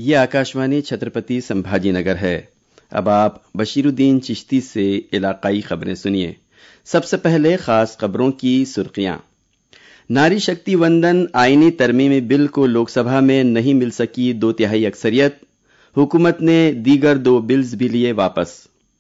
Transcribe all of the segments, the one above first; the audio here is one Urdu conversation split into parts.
یہ آکاشوانی چھترپتی سمبھاجی نگر ہے۔ اب آپ بشیرالدین چشتی سے علاقائی خبریں سنیے۔ سب سے پہلے خاص خبروں کی سرخیاں۔ ناری شکتی وندن آئینی ترمیمی بل کو لوک سبھا میں نہیں مل سکی 2/3 اکثریت، حکومت نے دیگر 2 بلز بھی لیے واپس۔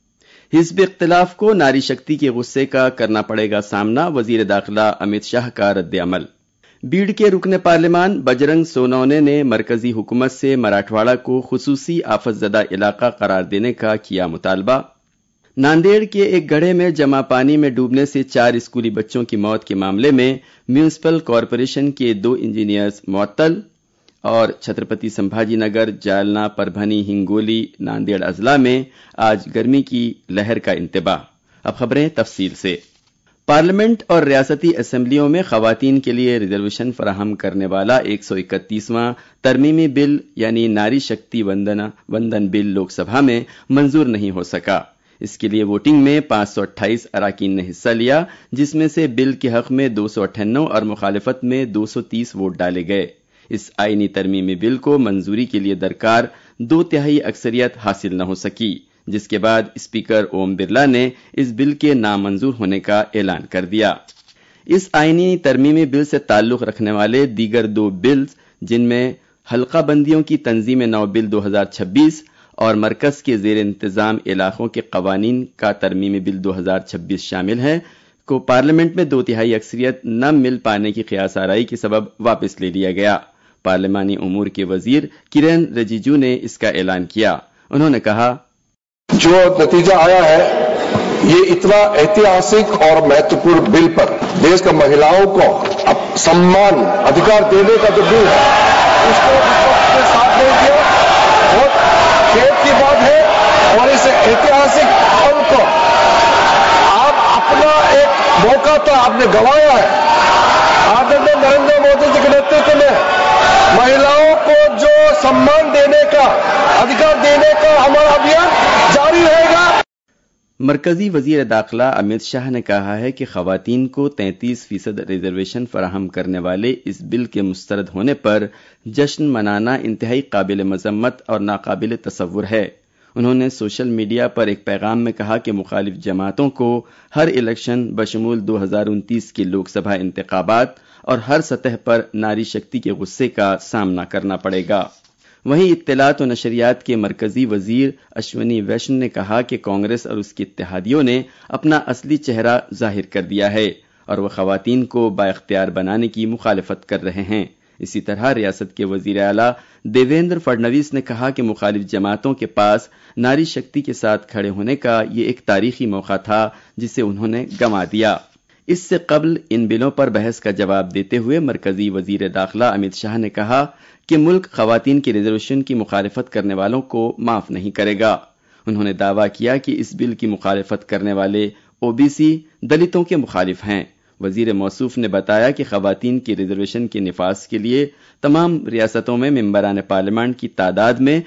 حزب اختلاف کو ناری شکتی کے غصے کا کرنا پڑے گا سامنا، وزیر داخلہ امت شاہ کا رد عمل۔ بیڑ کے رکن پارلیمان بجرنگ سونونے نے مرکزی حکومت سے مراٹھواڑہ کو خصوصی آفت زدہ علاقہ قرار دینے کا کیا مطالبہ۔ ناندیڑ کے ایک گڑھے میں جمع پانی میں ڈوبنے سے 4 اسکولی بچوں کی موت کے معاملے میں میونسپل کارپوریشن کے 2 انجینئرز معطل۔ اور چھترپتی سمبھاجی نگر، جالنا، پربھنی، ہنگولی، ناندیڑ اضلاع میں آج گرمی کی لہر کا انتباہ۔ اب خبریں تفصیل سے۔ پارلیمنٹ اور ریاستی اسمبلیوں میں خواتین کے لیے ریزرویشن فراہم کرنے والا 131واں ترمیمی بل یعنی ناری شکتی وندن بل لوک سبھا میں منظور نہیں ہو سکا۔ اس کے لیے ووٹنگ میں 528 اراکین نے حصہ لیا، جس میں سے بل کے حق میں 298 اور مخالفت میں 230 ووٹ ڈالے گئے۔ اس آئینی ترمیمی بل کو منظوری کے لیے درکار 2/3 اکثریت حاصل نہ ہو سکی، جس کے بعد اسپیکر اوم برلا نے اس بل کے نامنظور ہونے کا اعلان کر دیا۔ اس آئینی ترمیمی بل سے تعلق رکھنے والے دیگر 2 بلز، جن میں حلقہ بندیوں کی تنظیم نو بل 2026 اور مرکز کے زیر انتظام علاقوں کے قوانین کا ترمیمی بل 2026 شامل ہیں، کو پارلیمنٹ میں 2/3 اکثریت نہ مل پانے کی قیاس آرائی کے سبب واپس لے لیا گیا۔ پارلیمانی امور کے وزیر کرن رجیجو نے اس کا اعلان کیا۔ انہوں نے کہا، جو نتیجہ آیا ہے یہ اتنا ایتہاسک اور مہتوپورن بل پر دیش کا مہیلاؤں کو سمان ادھیکار دینے کا جو بل ہے اس کو ساتھ نہیں کیا، بہت کھیت کی بات ہے۔ اور اس ایتہاسک پل کو آپ اپنا ایک موقع تھا، آپ نے گنوایا ہے۔ آدرنیہ نریندر مودی جی کے نیترتو میں مہیلاؤں کو جو سمان دینے کا، ادھیکار دینے کا ہمارا ابھیان جاری رہے گا۔ مرکزی وزیر داخلہ امت شاہ نے کہا ہے کہ خواتین کو 33% ریزرویشن فراہم کرنے والے اس بل کے مسترد ہونے پر جشن منانا انتہائی قابل مذمت اور ناقابل تصور ہے۔ انہوں نے سوشل میڈیا پر ایک پیغام میں کہا کہ مخالف جماعتوں کو ہر الیکشن بشمول 2029 کے لوک سبھا انتخابات اور ہر سطح پر ناری شکتی کے غصے کا سامنا کرنا پڑے گا۔ وہیں اطلاعات و نشریات کے مرکزی وزیر اشونی ویشنو نے کہا کہ کانگریس اور اس کے اتحادیوں نے اپنا اصلی چہرہ ظاہر کر دیا ہے اور وہ خواتین کو بااختیار بنانے کی مخالفت کر رہے ہیں۔ اسی طرح ریاست کے وزیر اعلیٰ دیویندر فڈنویس نے کہا کہ مخالف جماعتوں کے پاس ناری شکتی کے ساتھ کھڑے ہونے کا یہ ایک تاریخی موقع تھا جسے انہوں نے گنوا دیا۔ اس سے قبل ان بلوں پر بحث کا جواب دیتے ہوئے مرکزی وزیر داخلہ امت شاہ نے کہا کہ ملک خواتین کی ریزرویشن کی مخالفت کرنے والوں کو معاف نہیں کرے گا۔ انہوں نے دعویٰ کیا کہ اس بل کی مخالفت کرنے والے OBC دلتوں کے مخالف ہیں۔ وزیر موصوف نے بتایا کہ خواتین کی ریزرویشن کے نفاذ کے لیے تمام ریاستوں میں ممبران پارلیمان کی تعداد میں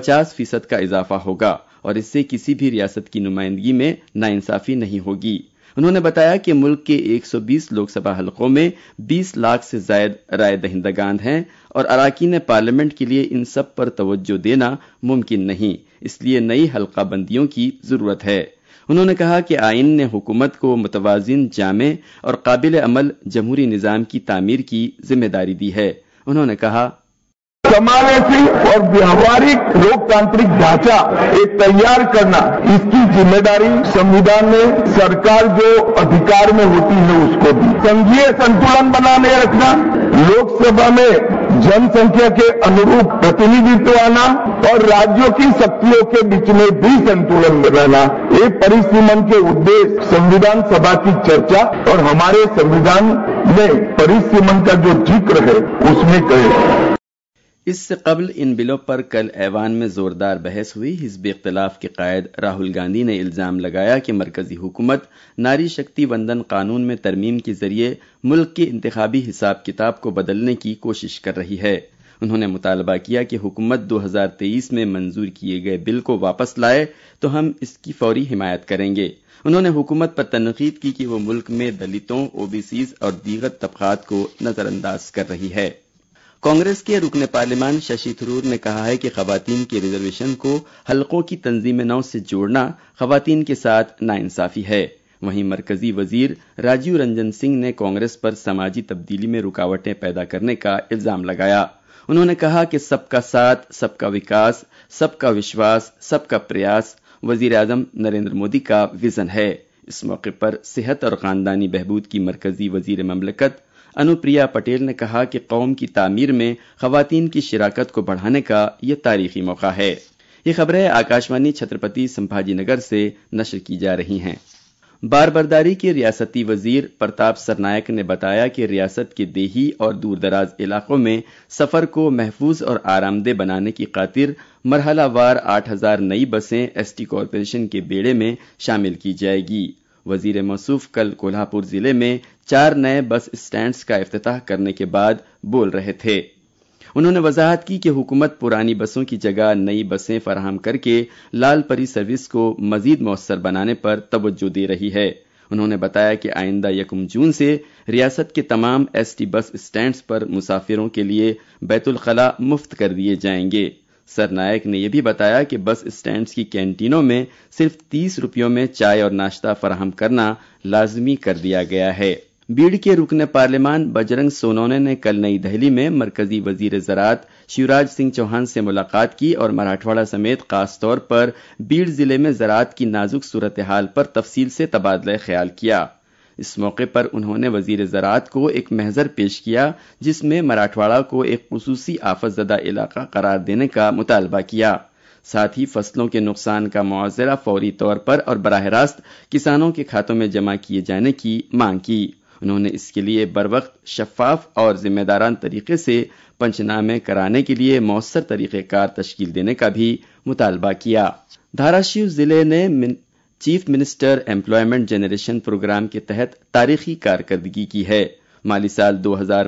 50% کا اضافہ ہوگا اور اس سے کسی بھی ریاست کی نمائندگی میں ناانصافی نہیں ہوگی۔ انہوں نے بتایا کہ ملک کے 120 لوک سبھا حلقوں میں 20 لاکھ سے زائد رائے دہندگان ہیں اور اراکین پارلیمنٹ کے لیے ان سب پر توجہ دینا ممکن نہیں، اس لیے نئی حلقہ بندیوں کی ضرورت ہے۔ انہوں نے کہا کہ آئین نے حکومت کو متوازن، جامع اور قابل عمل جمہوری نظام کی تعمیر کی ذمہ داری دی ہے۔ انہوں نے کہا، समावेशी और व्यावहारिक लोकतांत्रिक ढांचा एक तैयार करना, इसकी जिम्मेदारी संविधान में सरकार जो अधिकार में होती है उसको दी। संघीय संतुलन बनाने रखना, लोकसभा में जनसंख्या के अनुरूप प्रतिनिधित्व आना और राज्यों की शक्तियों के बीच में भी संतुलन रहना, ये परिसीमन के उद्देश्य संविधान सभा की चर्चा और हमारे संविधान में परिसीमन का जो जिक्र है उसमें कहे। اس سے قبل ان بلوں پر کل ایوان میں زوردار بحث ہوئی۔ حزب اختلاف کے قائد راہل گاندھی نے الزام لگایا کہ مرکزی حکومت ناری شکتی وندن قانون میں ترمیم کے ذریعے ملک کے انتخابی حساب کتاب کو بدلنے کی کوشش کر رہی ہے۔ انہوں نے مطالبہ کیا کہ حکومت 2023 میں منظور کیے گئے بل کو واپس لائے تو ہم اس کی فوری حمایت کریں گے۔ انہوں نے حکومت پر تنقید کی کہ وہ ملک میں دلتوں، OBCs اور دیگر طبقات کو نظر انداز کر رہی ہے۔ کانگریس کے رکن پارلیمان ششی تھرور نے کہا ہے کہ خواتین کے ریزرویشن کو حلقوں کی تنظیم نو سے جوڑنا خواتین کے ساتھ ناانصافی ہے. وہیں مرکزی وزیر راجیو رنجن سنگھ نے کانگریس پر سماجی تبدیلی میں رکاوٹیں پیدا کرنے کا الزام لگایا. انہوں نے کہا کہ سب کا ساتھ، سب کا وکاس، سب کا وشواس، سب کا پریاس وزیر اعظم نریندر مودی کا وژن ہے. اس موقع پر صحت اور خاندانی بہبود کی مرکزی وزیر مملکت انوپریا پٹیل نے کہا کہ قوم کی تعمیر میں خواتین کی شراکت کو بڑھانے کا یہ تاریخی موقع ہے. یہ خبریں آکاشوانی چھترپتی سمبھاجی نگر سے نشر کی جا رہی ہیں. بار برداری کے ریاستی وزیر پرتاپ سرنائک نے بتایا کہ ریاست کے دیہی اور دور دراز علاقوں میں سفر کو محفوظ اور آرام دہ بنانے کی خاطر مرحلہ وار 8000 نئی بسیں ایس ٹی کارپوریشن کے بیڑے میں شامل کی جائے گی. وزیر موصوف کل کولہاپور ضلع میں 4 نئے بس اسٹینڈز کا افتتاح کرنے کے بعد بول رہے تھے. انہوں نے وضاحت کی کہ حکومت پرانی بسوں کی جگہ نئی بسیں فراہم کر کے لال پری سروس کو مزید مؤثر بنانے پر توجہ دے رہی ہے. انہوں نے بتایا کہ آئندہ 1 جون سے ریاست کے تمام ایس ٹی بس اسٹینڈز پر مسافروں کے لیے بیت الخلاء مفت کر دیے جائیں گے. سرنائک نے یہ بھی بتایا کہ بس اسٹینڈز کی کینٹینوں میں صرف 30 روپیوں میں چائے اور ناشتہ فراہم کرنا لازمی کر دیا گیا ہے. بیڑ کے رکن پارلیمان بجرنگ سونونے نے کل نئی دہلی میں مرکزی وزیر زراعت شیوراج سنگھ چوہان سے ملاقات کی اور مراٹھواڑہ سمیت خاص طور پر بیڑ ضلع میں زراعت کی نازک صورتحال پر تفصیل سے تبادلہ خیال کیا. اس موقع پر انہوں نے وزیر زراعت کو ایک محضر پیش کیا جس میں مراٹھواڑہ کو ایک خصوصی آفت زدہ علاقہ قرار دینے کا مطالبہ کیا. ساتھ ہی فصلوں کے نقصان کا معاوضہ فوری طور پر اور براہ راست کسانوں کے کھاتوں میں جمع کیے جانے کی مانگ کی. انہوں نے اس کے لیے بروقت، شفاف اور ذمہ دارانہ طریقے سے پنچنامے کرانے کے لیے مؤثر طریقہ کار تشکیل دینے کا بھی مطالبہ کیا. دھاراشیو ضلع نے chief minister employment generation programme کے تحت تاریخی کارکردگی کی ہے. مالی سال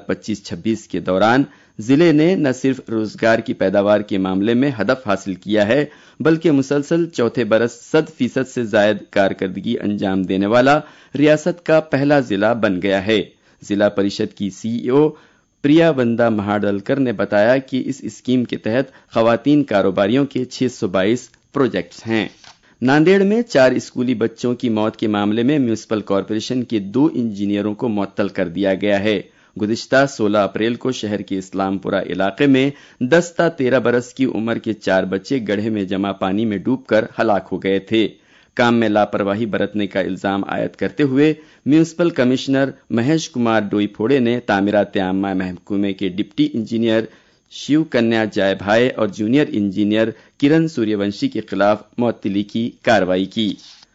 2025-26 کے دوران ضلع نے نہ صرف روزگار کی پیداوار کے معاملے میں ہدف حاصل کیا ہے بلکہ مسلسل چوتھے برس 100% سے زائد کارکردگی انجام دینے والا ریاست کا پہلا ضلع بن گیا ہے. ضلع پریشد کی سی ای او پریا وندا مہاڈلکر نے بتایا کہ اس اسکیم کے تحت خواتین کاروباریوں کے 622 پروجیکٹس ہیں. ناندیڑ میں 4 اسکولی بچوں کی موت کے معاملے میں میونسپل کارپوریشن کے 2 انجینئروں کو معطل کر دیا گیا ہے. گزشتہ 16 اپریل کو شہر کے اسلام پورہ علاقے میں 10 تا 13 برس کی عمر کے 4 بچے گڑھے میں جمع پانی میں ڈوب کر ہلاک ہو گئے تھے. کام میں لاپرواہی برتنے کا الزام عائد کرتے ہوئے میونسپل کمشنر مہیش کمار ڈوئی پھوڑے نے تعمیرات عامہ محکمے کے ڈپٹی انجینئر شیو کنیا جائے بھائی اور جونیئر انجینئر کرن سوریہ ونشی کے خلاف معطلی کی کارروائی کی.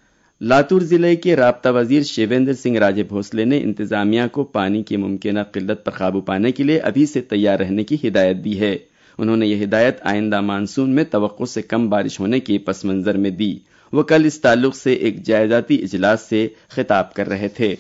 لاتور ضلع کے رابطہ وزیر شیویندر سنگھ راجے بھوسلے نے انتظامیہ کو پانی کی ممکنہ قلت پر قابو پانے کے لیے ابھی سے تیار رہنے کی ہدایت دی ہے. انہوں نے یہ ہدایت آئندہ مانسون میں توقع سے کم بارش ہونے کے پس منظر میں دی. وہ کل اس تعلق سے ایک جائزاتی اجلاس سے خطاب کر رہے تھے.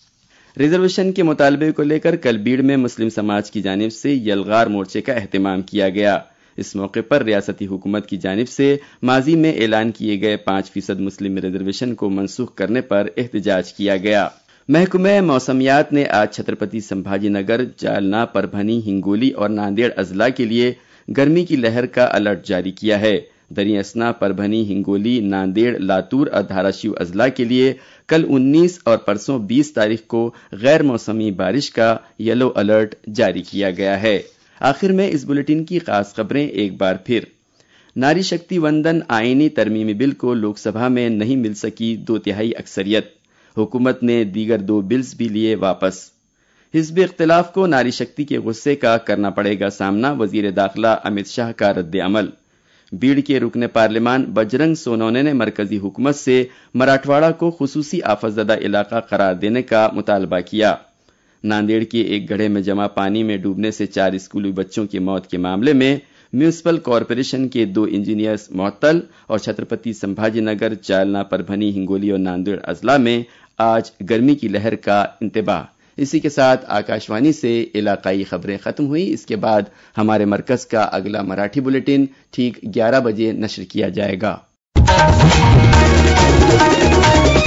ریزرویشن کے مطالبے کو لے کر کل بیڑ میں مسلم سماج کی جانب سے یلغار مورچے کا اہتمام کیا گیا. اس موقع پر ریاستی حکومت کی جانب سے ماضی میں اعلان کیے گئے 5% مسلم ریزرویشن کو منسوخ کرنے پر احتجاج کیا گیا. محکمہ موسمیات نے آج چھترپتی سمبھاجی نگر، جالنا، پربھنی، ہنگولی اور ناندیڑ اضلاع کے لیے گرمی کی لہر کا الرٹ جاری کیا ہے. دریں اثنا، پربھنی، ہنگولی، ناندیڑ، لاتور اور دھاراشیو اضلاع کے لیے کل 19 اور پرسوں 20 تاریخ کو غیر موسمی بارش کا یلو الرٹ جاری کیا گیا ہے. آخر میں اس بلیٹن کی خاص خبریں ایک بار پھر. ناری شکتی وندن آئینی ترمیمی بل کو لوک سبھا میں نہیں مل سکی 2/3 اکثریت. حکومت نے دیگر 2 بلز بھی لیے واپس. حزب اختلاف کو ناری شکتی کے غصے کا کرنا پڑے گا سامنا، وزیر داخلہ امت شاہ کا رد عمل. بیڑ کے رکن پارلیمان بجرنگ سونونے نے مرکزی حکومت سے مراٹھواڑہ کو خصوصی آفت زدہ علاقہ قرار دینے کا مطالبہ کیا. ناندیڑ کے ایک گڑھے میں جمع پانی میں ڈوبنے سے 4 اسکولی بچوں کی موت کے معاملے میں میونسپل کارپوریشن کے 2 انجینئرز معطل اور چھترپتی سمبھاجی نگر، جالنا، پربھنی، ہنگولی اور ناندیڑ اضلاع میں آج گرمی کی لہر کا انتباہ. اسی کے ساتھ آکاشوانی سے علاقائی خبریں ختم ہوئی. اس کے بعد ہمارے مرکز کا اگلا مراٹھی بلیٹن ٹھیک 11 بجے نشر کیا جائے گا.